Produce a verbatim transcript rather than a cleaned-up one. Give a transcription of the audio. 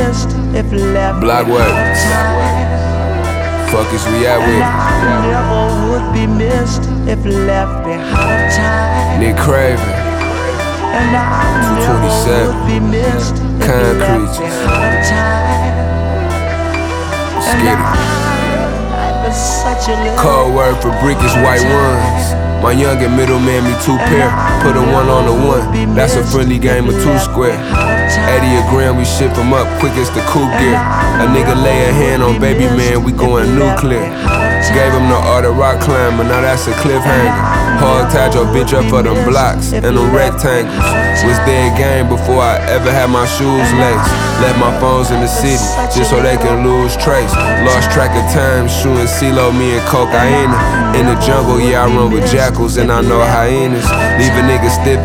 missed if left Blockway. Fuck is we at with? I never would be missed if left behind time. Nick Craven. And I never would be missed if Concrete. left behind time. And I was such a little Code word for brick is white ones. My young and middle man, me two pair. Put a one on the one. That's a friendly game of two square. eighty a gram, we ship him up quick as the coupe gear. A nigga lay a hand on baby man, we going nuclear. Gave him the art of rock climber, now that's a cliffhanger. Hard tied your bitch up for them blocks and them rectangles. Was dead game before I ever had my shoes laced. Left my phones in the city just so they can lose trace. Lost track of time, shooting CeeLo, me and cocaine. In the jungle, yeah, I run with jackals and I know hyenas. Leave a nigga stiff